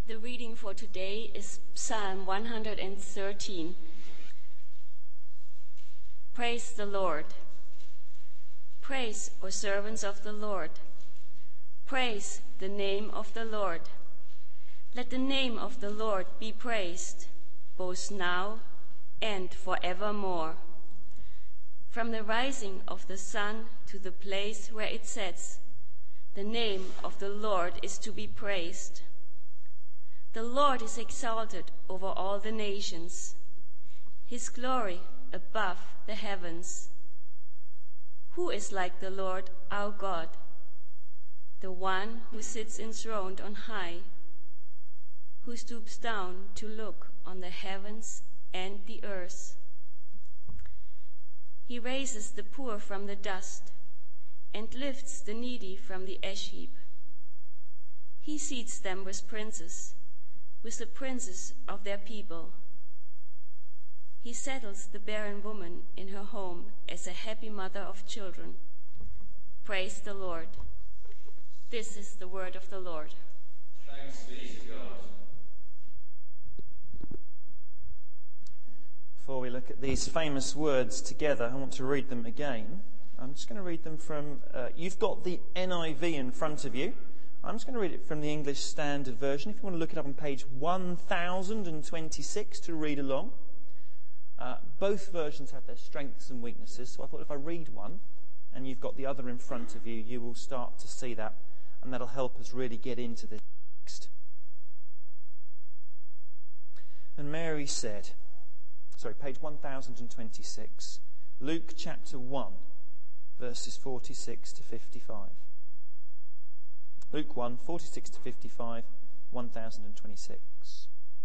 The reading for today is Psalm 113. Praise the Lord. Praise, O servants of the Lord. Praise the name of the Lord. Let the name of the Lord be praised, both now and forevermore. From the rising of the sun to the place where it sets, the name of the Lord is to be praised. The Lord is exalted over all the nations, his glory above the heavens. Who is like the Lord our God, the one who sits enthroned on high, who stoops down to look on the heavens and the earth? He raises the poor from the dust and lifts the needy from the ash heap. He seats them with princes, with the princes of their people. He settles the barren woman in her home as a happy mother of children. Praise the Lord. This is the word of the Lord. Thanks be to God. Before we look at these famous words together, I want to read them again. I'm just going to read them from, you've got the NIV in front of you. I'm just going to read it from the English Standard Version. If you want to look it up on page 1026 to read along. Both versions have their strengths and weaknesses, so I thought if I read one and you've got the other in front of you, you will start to see that, and that'll help us really get into the text. And Mary said, page 1026, Luke chapter 1, verses 46 to 55. Luke 1, 46 to 55, 1026.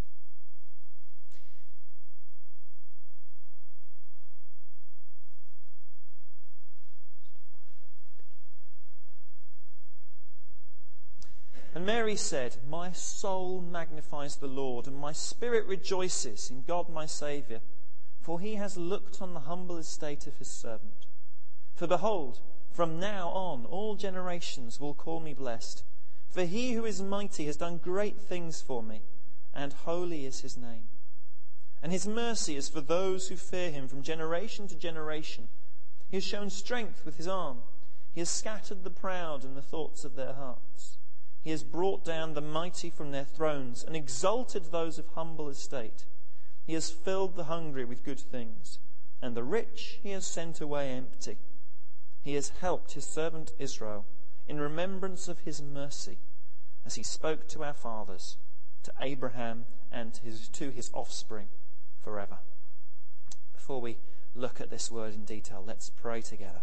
And Mary said, "My soul magnifies the Lord, and my spirit rejoices in God my Saviour, for he has looked on the humble estate of his servant. For behold, from now on all generations will call me blessed. For he who is mighty has done great things for me, and holy is his name. And his mercy is for those who fear him from generation to generation. He has shown strength with his arm. He has scattered the proud in the thoughts of their hearts. He has brought down the mighty from their thrones and exalted those of humble estate. He has filled the hungry with good things, and the rich he has sent away empty. He has helped his servant Israel in remembrance of his mercy, as he spoke to our fathers, to Abraham and to his offspring forever." Before we look at this word in detail, let's pray together.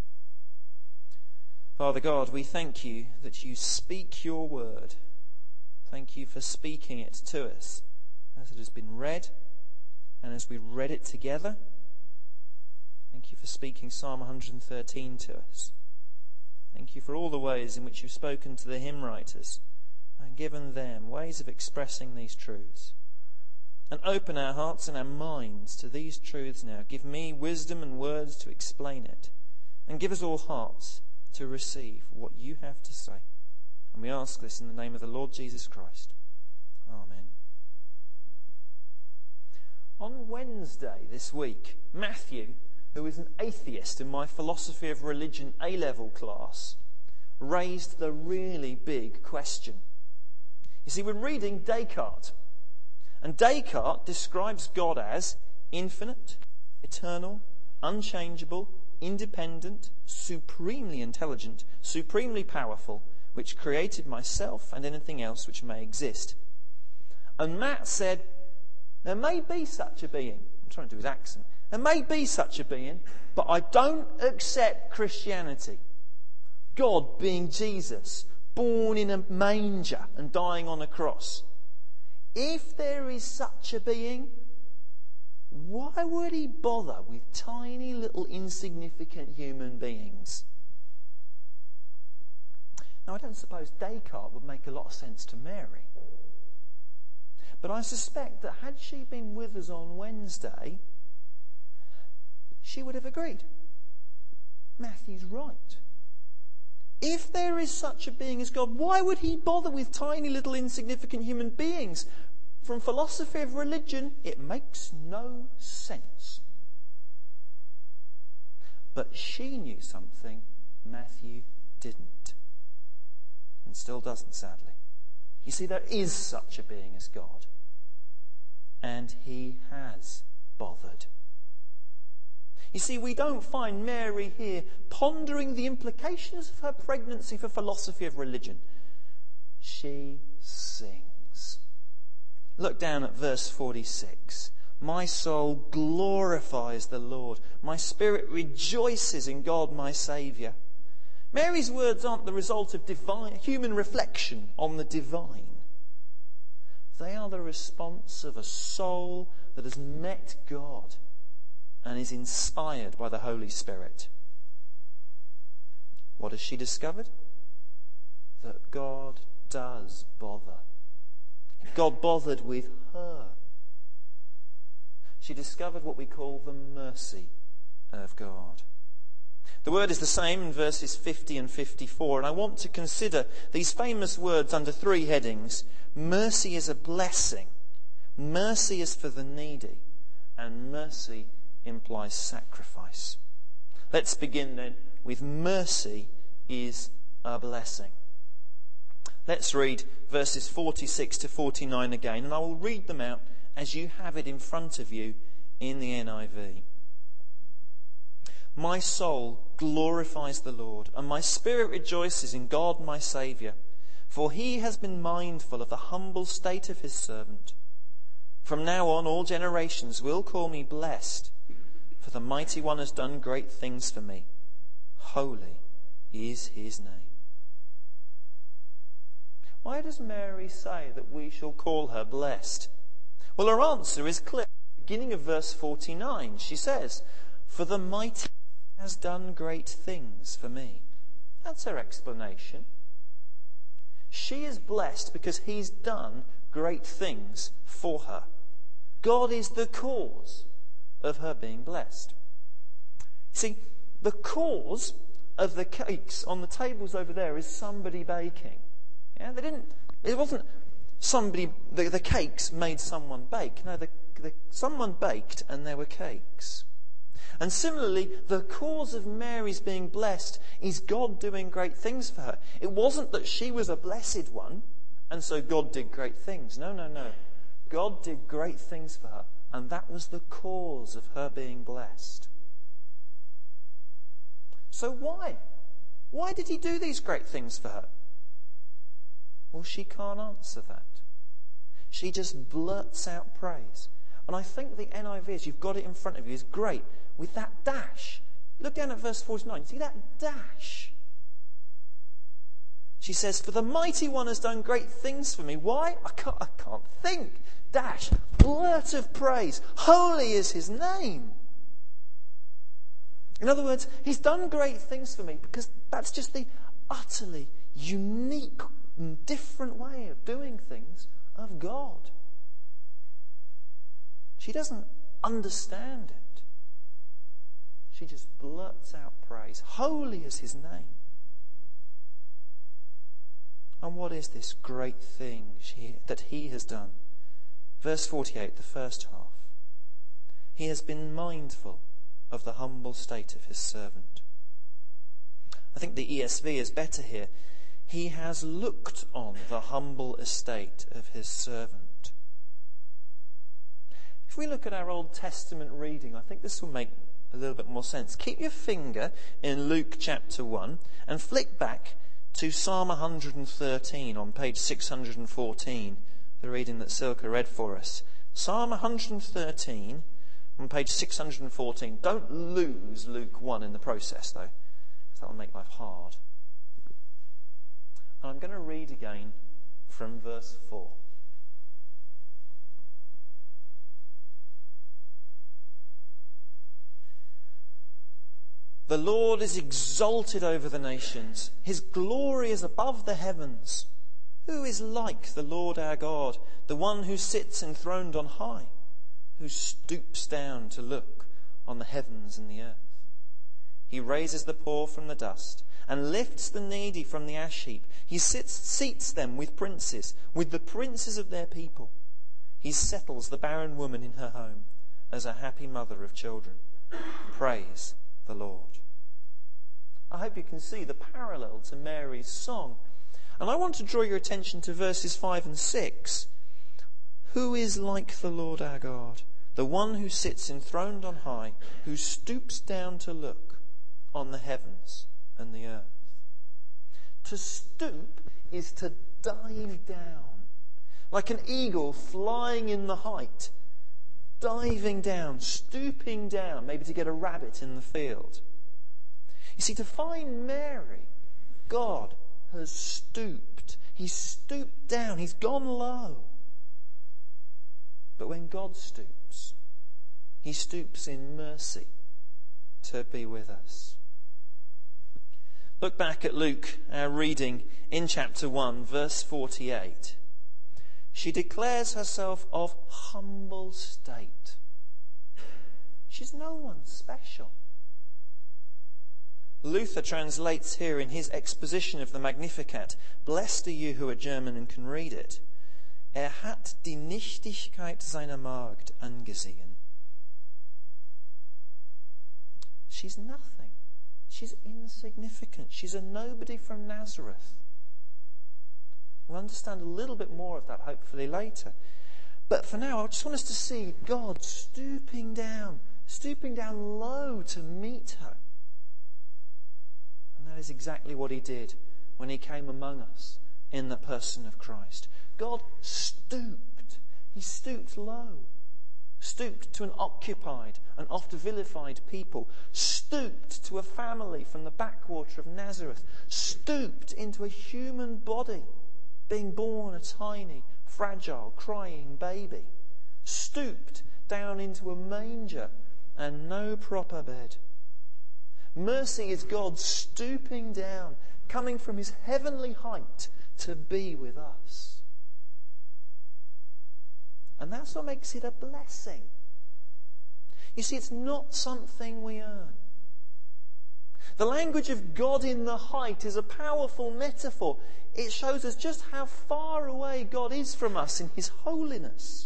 Father God, we thank you that you speak your word. Thank you for speaking it to us as it has been read and as we read it together. Thank you for speaking Psalm 113 to us. Thank you for all the ways in which you've spoken to the hymn writers and given them ways of expressing these truths. And open our hearts and our minds to these truths now. Give me wisdom and words to explain it. And give us all hearts to receive what you have to say. And we ask this in the name of the Lord Jesus Christ. Amen. On Wednesday this week, Matthew, who is an atheist in my philosophy of religion A-level class, raised the really big question. You see, we're reading Descartes, and Descartes describes God as infinite, eternal, unchangeable, independent, supremely intelligent, supremely powerful, which created myself and anything else which may exist. And Matt said, there may be such a being. I'm trying to do his accent. There may be such a being, but I don't accept Christianity. God being Jesus, born in a manger and dying on a cross. If there is such a being, why would he bother with tiny little insignificant human beings? Now, I don't suppose Descartes would make a lot of sense to Mary. But I suspect that had she been with us on Wednesday, she would have agreed. Matthew's right. If there is such a being as God, why would he bother with tiny little insignificant human beings? From philosophy of religion, it makes no sense. But she knew something Matthew didn't. And still doesn't, sadly. You see, there is such a being as God. And he has bothered. You see, we don't find Mary here pondering the implications of her pregnancy for philosophy of religion. She sings. Look down at verse 46. My soul glorifies the Lord. My spirit rejoices in God my Saviour. Mary's words aren't the result of human reflection on the divine. They are the response of a soul that has met God and is inspired by the Holy Spirit. What has she discovered? That God does bother. God bothered with her. She discovered what we call the mercy of God. The word is the same in verses 50 and 54, and I want to consider these famous words under three headings. Mercy is a blessing, mercy is for the needy, and mercy implies sacrifice. Let's begin then with mercy is a blessing. Let's read verses 46 to 49 again, and I will read them out as you have it in front of you in the NIV. My soul glorifies the Lord, and my spirit rejoices in God my Saviour, for he has been mindful of the humble state of his servant. From now on all generations will call me blessed, for the Mighty One has done great things for me. Holy is his name. Why does Mary say that we shall call her blessed? Well, her answer is clear. Beginning of verse 49, she says, for the Mighty has done great things for me. That's her explanation. She is blessed because he's done great things for her. God is the cause of her being blessed. See, the cause of the cakes on the tables over there is somebody baking. Yeah, it wasn't somebody, the cakes made someone bake. No, someone baked and there were cakes. And similarly, the cause of Mary's being blessed is God doing great things for her. It wasn't that she was a blessed one, and so God did great things. No. God did great things for her, and that was the cause of her being blessed. So why? Why did he do these great things for her? Well, she can't answer that. She just blurts out praise. And I think the NIV, as you've got it in front of you, is great with that dash. Look down at verse 49. See that dash? She says, for the Mighty One has done great things for me. Why? I can't think. Dash. Blurt of praise. Holy is his name. In other words, he's done great things for me because that's just the utterly unique and different way of doing things of God. She doesn't understand it. She just blurts out praise. Holy is his name. And what is this great thing that he has done? Verse 48, the first half. He has been mindful of the humble state of his servant. I think the ESV is better here. He has looked on the humble estate of his servant. If we look at our Old Testament reading, I think this will make a little bit more sense. Keep your finger in Luke chapter 1 and flick back to Psalm 113 on page 614, the reading that Silke read for us. Psalm 113 on page 614. Don't lose Luke 1 in the process, though, because that will make life hard. And I'm going to read again from verse 4. The Lord is exalted over the nations. His glory is above the heavens. Who is like the Lord our God, the one who sits enthroned on high, who stoops down to look on the heavens and the earth? He raises the poor from the dust and lifts the needy from the ash heap. He seats them with princes, with the princes of their people. He settles the barren woman in her home as a happy mother of children. Praise the Lord. I hope you can see the parallel to Mary's song. And I want to draw your attention to verses 5 and 6. Who is like the Lord our God, the one who sits enthroned on high, who stoops down to look on the heavens and the earth? To stoop is to dive down, like an eagle flying in the height, diving down, stooping down, maybe to get a rabbit in the field. You see, to find Mary, God has stooped. He's stooped down. He's gone low. But when God stoops, he stoops in mercy to be with us. Look back at Luke, our reading in chapter 1, verse 48. She declares herself of humble state. She's no one special. Luther translates here in his exposition of the Magnificat, "Blessed are you who are German and can read it. Hat die Nichtigkeit seiner Magd angesehen." She's nothing. She's insignificant. She's a nobody from Nazareth. We'll understand a little bit more of that hopefully later. But for now, I just want us to see God stooping down low to meet her. And that is exactly what he did when he came among us in the person of Christ. God stooped. He stooped low. Stooped to an occupied and oft vilified people. Stooped to a family from the backwater of Nazareth. Stooped into a human body, being born a tiny, fragile, crying baby. Stooped down into a manger and no proper bed. Mercy is God stooping down, coming from his heavenly height to be with us. And that's what makes it a blessing. You see, it's not something we earn. The language of God in the height is a powerful metaphor. It shows us just how far away God is from us in his holiness.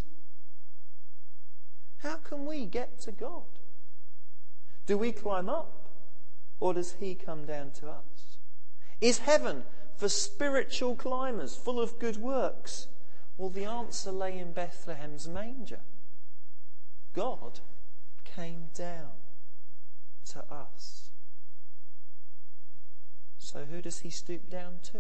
How can we get to God? Do we climb up? Or does he come down to us? Is heaven for spiritual climbers full of good works? Well, the answer lay in Bethlehem's manger. God came down to us. So who does he stoop down to?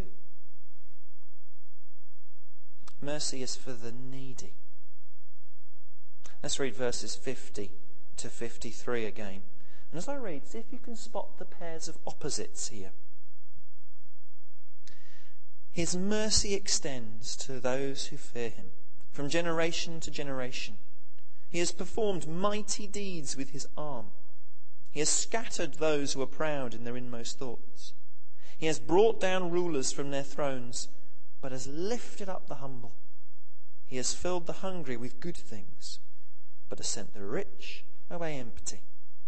Mercy is for the needy. Let's read verses 50 to 53 again. And as I read, see if you can spot the pairs of opposites here. His mercy extends to those who fear him, from generation to generation. He has performed mighty deeds with his arm. He has scattered those who are proud in their inmost thoughts. He has brought down rulers from their thrones, but has lifted up the humble. He has filled the hungry with good things, but has sent the rich away empty.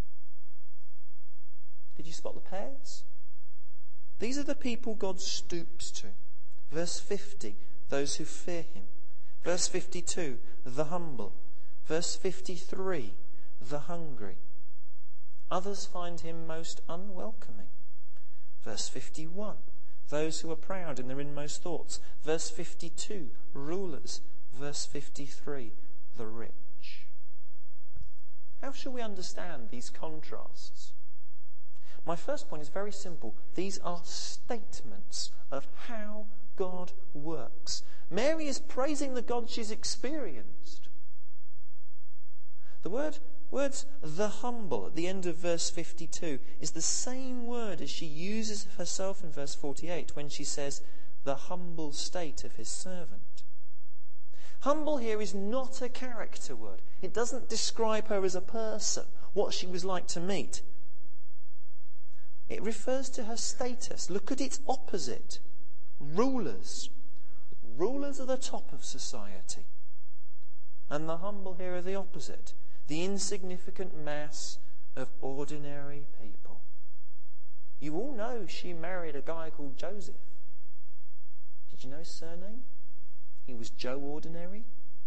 Did you spot the pairs? These are the people God stoops to. Verse 50, those who fear him. Verse 52, the humble. Verse 53, the hungry. Others find him most unwelcoming. Verse 51, those who are proud in their inmost thoughts. Verse 52, rulers. Verse 53, the rich. How shall we understand these contrasts? My first point is very simple. These are statements of how God works. Mary is praising the God she's experienced. The words the humble at the end of verse 52 is the same word as she uses of herself in verse 48 when she says the humble state of his servant. Humble here is not a character word. It doesn't describe her as a person, what she was like to meet. It refers to her status. Look at its opposite. Rulers. Rulers are the top of society. And the humble here are the opposite. The insignificant mass of ordinary people. You all know she married a guy called Joseph. Did you know his surname? He was Joe Ordinary.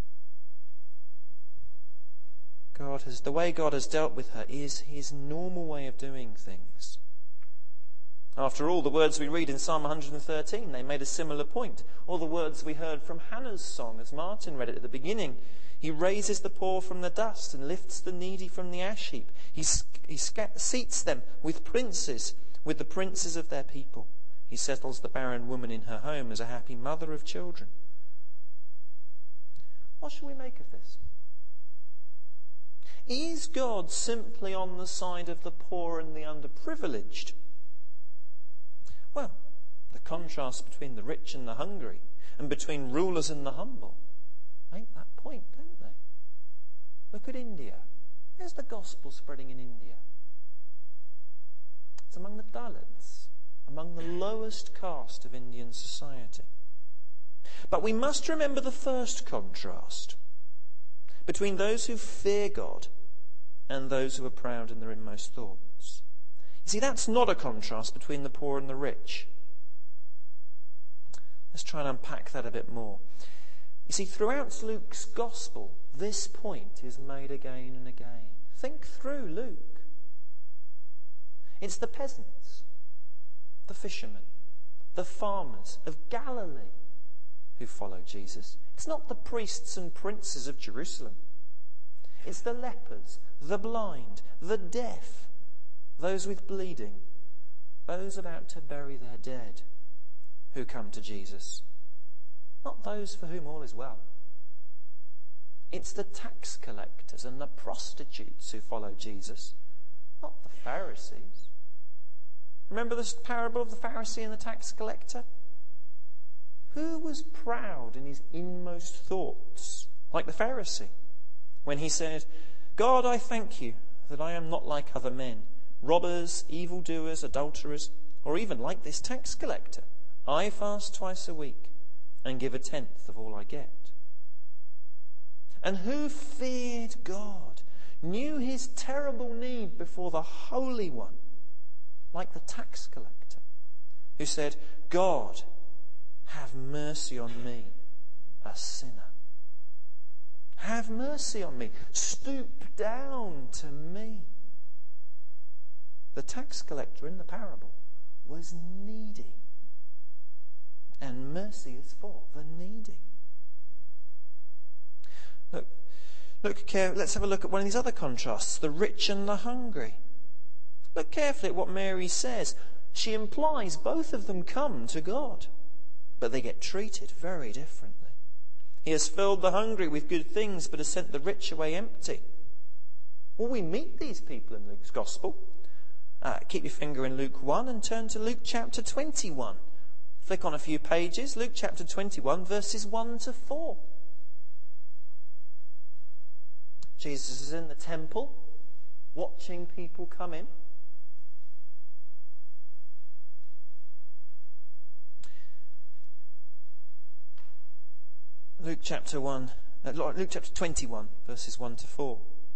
The way God has dealt with her is his normal way of doing things. After all, the words we read in Psalm 113, they made a similar point. Or the words we heard from Hannah's song, as Martin read it at the beginning. He raises the poor from the dust and lifts the needy from the ash heap. He seats them with princes, with the princes of their people. He settles the barren woman in her home as a happy mother of children. What should we make of this? Is God simply on the side of the poor and the underprivileged? Well, the contrast between the rich and the hungry, and between rulers and the humble, make that point, don't they? Look at India. Where's the gospel spreading in India? It's among the Dalits, among the lowest caste of Indian society. But we must remember the first contrast between those who fear God and those who are proud in their inmost thoughts. You see, that's not a contrast between the poor and the rich. Let's try and unpack that a bit more. You see, throughout Luke's gospel, this point is made again and again. Think through Luke. It's the peasants, the fishermen, the farmers of Galilee who follow Jesus. It's not the priests and princes of Jerusalem. It's the lepers, the blind, the deaf, those with bleeding, those about to bury their dead who come to Jesus. Not those for whom all is well. It's the tax collectors and the prostitutes who follow Jesus, not the Pharisees. Remember this parable of the Pharisee and the tax collector? Who was proud in his inmost thoughts, like the Pharisee, when he said, God, I thank you that I am not like other men, robbers, evildoers, adulterers, or even like this tax collector. I fast twice a week and give 1/10 of all I get. And who feared God, knew his terrible need before the Holy One, like the tax collector, who said, God, have mercy on me, a sinner. Have mercy on me. Stoop down to me. The tax collector in the parable was needy. And mercy is for the needy. Let's have a look at one of these other contrasts, the rich and the hungry. Look carefully at what Mary says. She implies both of them come to God, but they get treated very differently. He has filled the hungry with good things, but has sent the rich away empty. Well, we meet these people in Luke's Gospel. Keep your finger in Luke 1 and turn to Luke chapter 21. Flick on a few pages, Luke chapter 21, verses 1 to 4. Jesus is in the temple, watching people come in. Luke chapter 21, verses 1 to 4.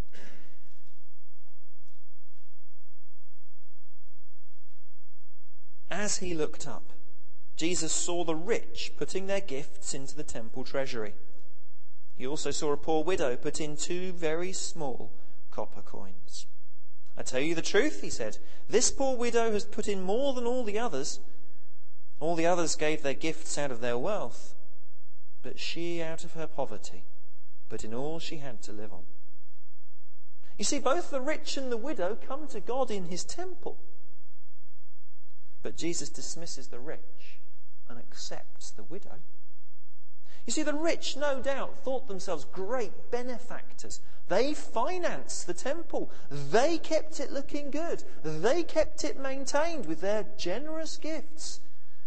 As he looked up, Jesus saw the rich putting their gifts into the temple treasury. He also saw a poor widow put in 2 very small copper coins. I tell you the truth, he said, this poor widow has put in more than all the others. All the others gave their gifts out of their wealth, but she out of her poverty put in all she had to live on. You see, both the rich and the widow come to God in his temple. But Jesus dismisses the rich and accepts the widow. You see, the rich, no doubt, thought themselves great benefactors. They financed the temple. They kept it looking good. They kept it maintained with their generous gifts.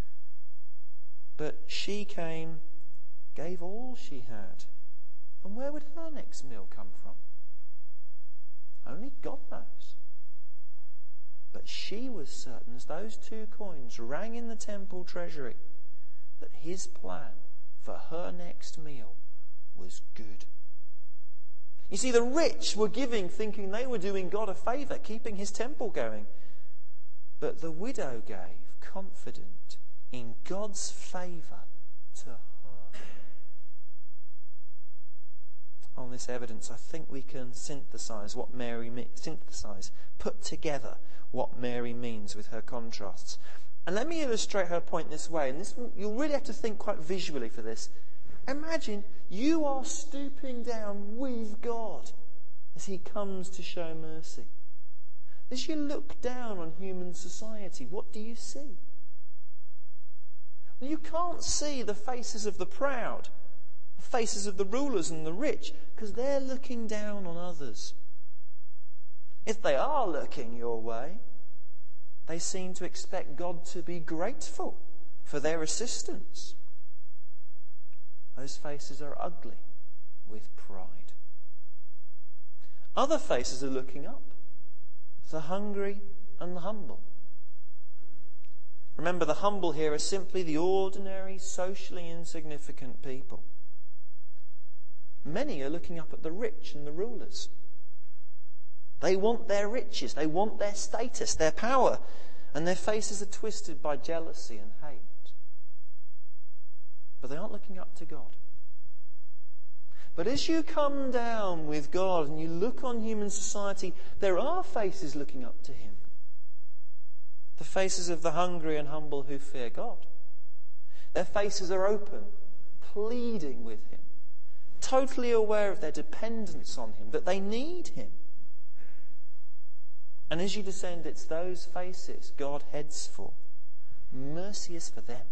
But she came, gave all she had. And where would her next meal come from? Only God knows. But she was certain, as those 2 coins rang in the temple treasury, that his plan for her next meal was good. You see, the rich were giving thinking they were doing God a favour, keeping his temple going. but the widow gave, confident in God's favour to her. On this evidence, I think we can put together what Mary means with her contrasts. And let me illustrate her point this way, and you'll really have to think quite visually for this. Imagine you are stooping down with God as he comes to show mercy. As you look down on human society, what do you see? Well, you can't see the faces of the proud, the faces of the rulers and the rich, because they're looking down on others. If they are looking your way, they seem to expect God to be grateful for their assistance. Those faces are ugly with pride. Other faces are looking up, the hungry and the humble. Remember, the humble here are simply the ordinary, socially insignificant people. Many are looking up at the rich and the rulers. They want their riches, they want their status, their power, and their faces are twisted by jealousy and hate. But they aren't looking up to God. But as you come down with God and you look on human society, there are faces looking up to him. The faces of the hungry and humble who fear God. Their faces are open, pleading with him, totally aware of their dependence on him, that they need him. And as you descend, it's those faces God heads for. Mercy is for them.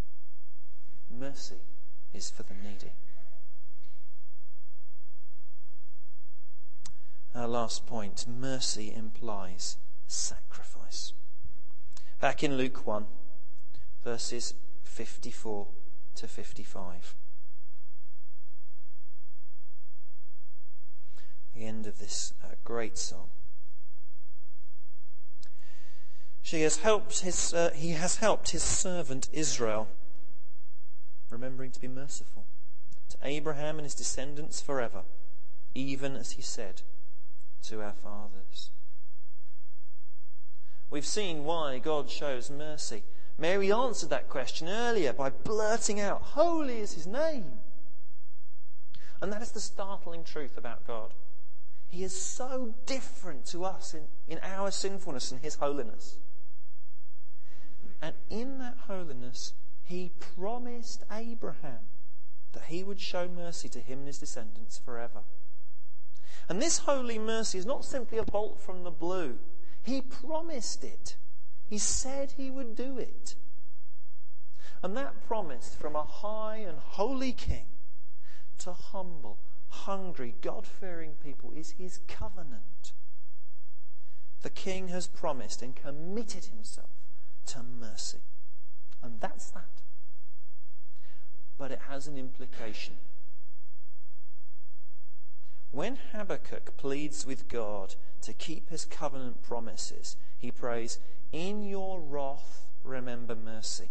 Mercy is for the needy. Our last point, mercy implies sacrifice. Back in Luke 1, verses 54 to 55. The end of this great song. He has helped his servant Israel, remembering to be merciful to Abraham and his descendants forever, even as he said to our fathers. We've seen why God shows mercy. Mary answered that question earlier by blurting out, "Holy is his name." And that is the startling truth about God. He is so different to us in our sinfulness and his holiness. And in that holiness, he promised Abraham that he would show mercy to him and his descendants forever. And this holy mercy is not simply a bolt from the blue. He promised it. He said he would do it. And that promise from a high and holy king to humble, hungry, God-fearing people is his covenant. The king has promised and committed himself to mercy. And that's that. But it has an implication. When Habakkuk pleads with God to keep his covenant promises, he prays, "In your wrath, remember mercy."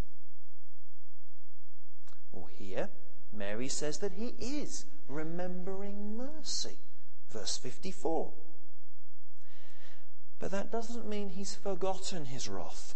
Well, here, Mary says that he is remembering mercy. Verse 54. But that doesn't mean he's forgotten his wrath.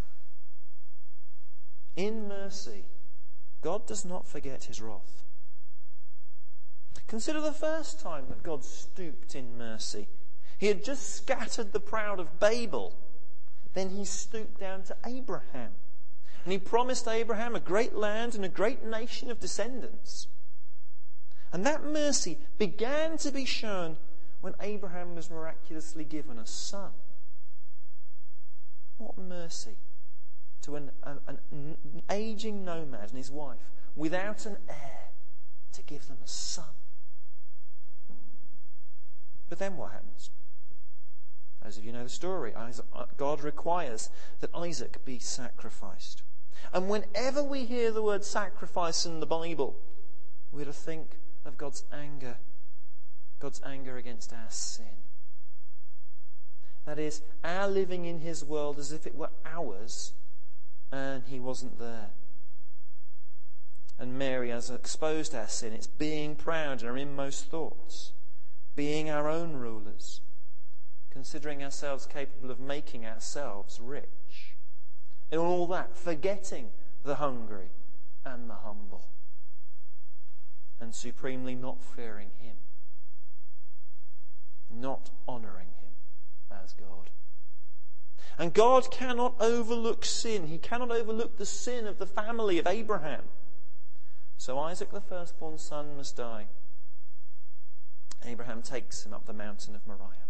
In mercy, God does not forget his wrath. Consider the first time that God stooped in mercy. He had just scattered the proud of Babel. Then he stooped down to Abraham. And he promised Abraham a great land and a great nation of descendants. And that mercy began to be shown when Abraham was miraculously given a son. What mercy to an aging nomad and his wife without an heir to give them a son. But then what happens? Those of you know the story. God requires that Isaac be sacrificed. And whenever we hear the word sacrifice in the Bible, we're to think of God's anger against our sin. That is, our living in his world as if it were ours, and he wasn't there. And Mary has exposed our sin. It's being proud in our inmost thoughts, being our own rulers, considering ourselves capable of making ourselves rich. in all that, forgetting the hungry and the humble, and supremely not fearing him, not honouring him as God. And God cannot overlook sin. He cannot overlook the sin of the family of Abraham. So Isaac, the firstborn son, must die. Abraham takes him up the mountain of Moriah.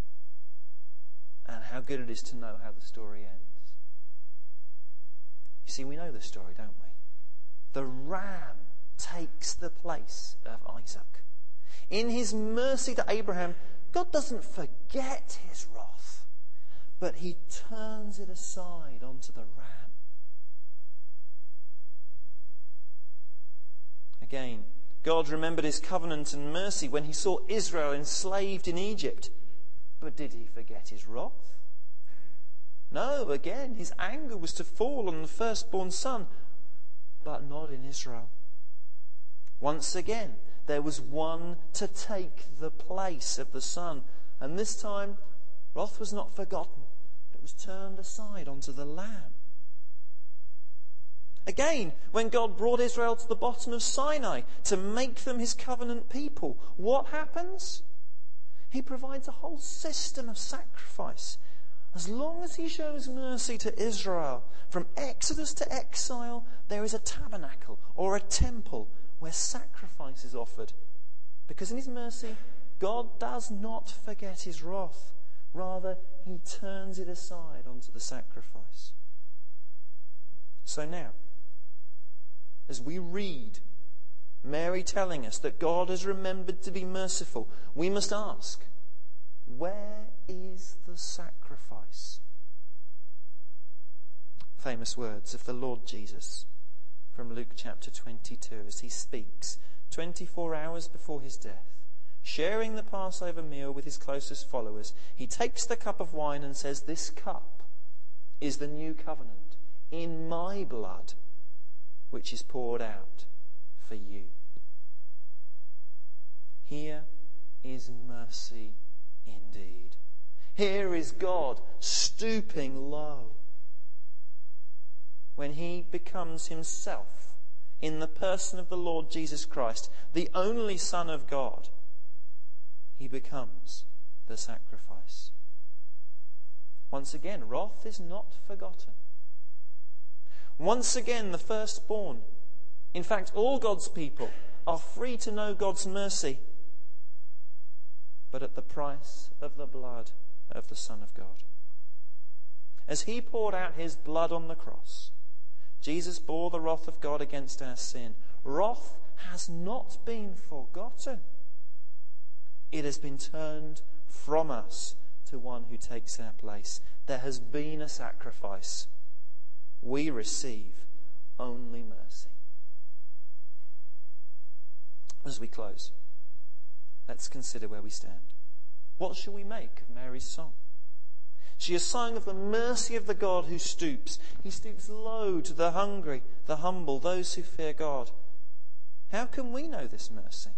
And how good it is to know how the story ends. You see, we know the story, don't we? The ram takes the place of Isaac. In his mercy to Abraham, God doesn't forget his wrath, but he turns it aside onto the ram. Again, God remembered his covenant and mercy when he saw Israel enslaved in Egypt. But did he forget his wrath? No, again, his anger was to fall on the firstborn son, but not in Israel. Once again, there was one to take the place of the son. And this time, wrath was not forgotten, but it was turned aside onto the lamb. Again, when God brought Israel to the bottom of Sinai to make them his covenant people, what happens? He provides a whole system of sacrifice. As long as he shows mercy to Israel, from Exodus to exile, there is a tabernacle or a temple where sacrifice is offered. Because in his mercy, God does not forget his wrath. Rather, he turns it aside onto the sacrifice. So now, as we read Mary telling us that God has remembered to be merciful, we must ask, where is the sacrifice? Famous words of the Lord Jesus from Luke chapter 22 as he speaks 24 hours before his death, sharing the Passover meal with his closest followers. He takes the cup of wine and says, "This cup is the new covenant in my blood, which is poured out for you." Here is mercy indeed. Here is God stooping low. When he becomes himself in the person of the Lord Jesus Christ, the only Son of God, he becomes the sacrifice. Once again, wrath is not forgotten. Once again, the firstborn, in fact, all God's people, are free to know God's mercy, but at the price of the blood of the Son of God. As he poured out his blood on the cross, Jesus bore the wrath of God against our sin. Wrath has not been forgotten. It has been turned from us to one who takes our place. There has been a sacrifice. We receive only mercy. As we close, let's consider where we stand. What shall we make of Mary's song? She has sung of the mercy of the God who stoops. He stoops low to the hungry, the humble, those who fear God. How can we know this mercy?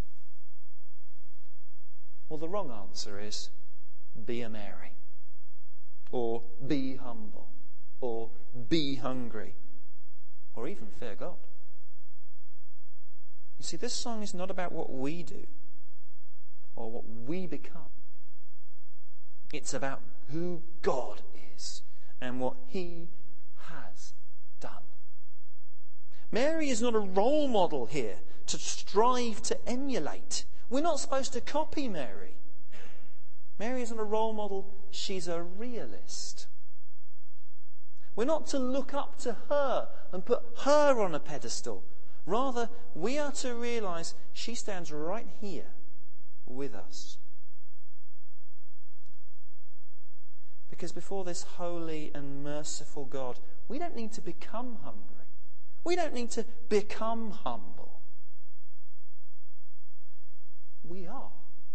Well, the wrong answer is, be a Mary, or be humble, or be hungry, or even fear God. You see, this song is not about what we do or what we become. It's about who God is and what he has done. Mary is not a role model here to strive to emulate. We're not supposed to copy Mary. Mary isn't a role model, she's a realist. We're not to look up to her and put her on a pedestal. Rather, we are to realise she stands right here with us. Because before this holy and merciful God, we don't need to become hungry. We don't need to become humble. We are.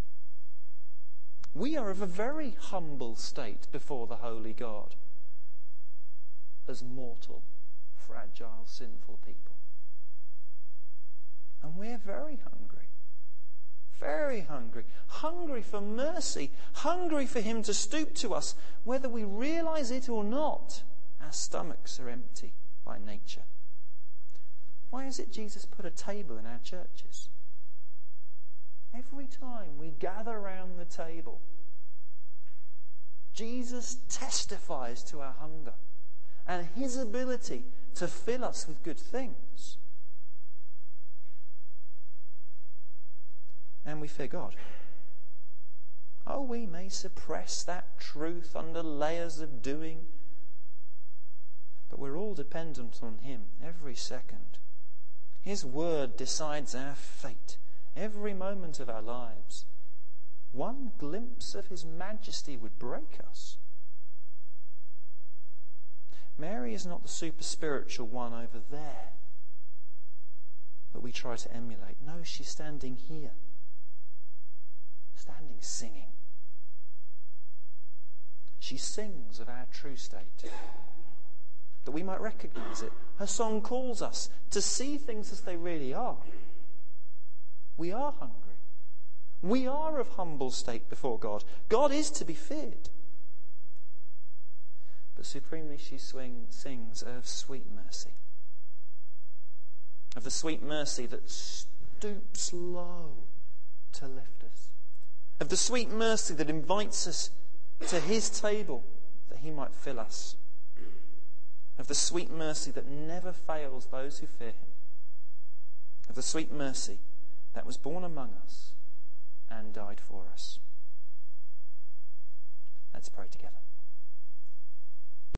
We are of a very humble state before the holy God, as mortal, fragile, sinful people. And we're very hungry. Very hungry. Hungry for mercy. Hungry for him to stoop to us, whether we realise it or not. Our stomachs are empty by nature. Why is it Jesus put a table in our churches? Every time we gather around the table, Jesus testifies to our hunger and his ability to fill us with good things. And we fear God. Oh, we may suppress that truth under layers of doing, but we're all dependent on him every second. His word decides our fate every moment of our lives. One glimpse of his majesty would break us. Mary is not the super spiritual one over there that we try to emulate. No, she's standing here. Standing singing. She sings of our true state, that we might recognize it. Her song calls us to see things as they really are. We are hungry. We are of humble state before God. God is to be feared. But supremely she sings of sweet mercy. Of the sweet mercy that stoops low to lift us. Of the sweet mercy that invites us to his table that he might fill us. Of the sweet mercy that never fails those who fear him. Of the sweet mercy that was born among us and died for us. Let's pray together.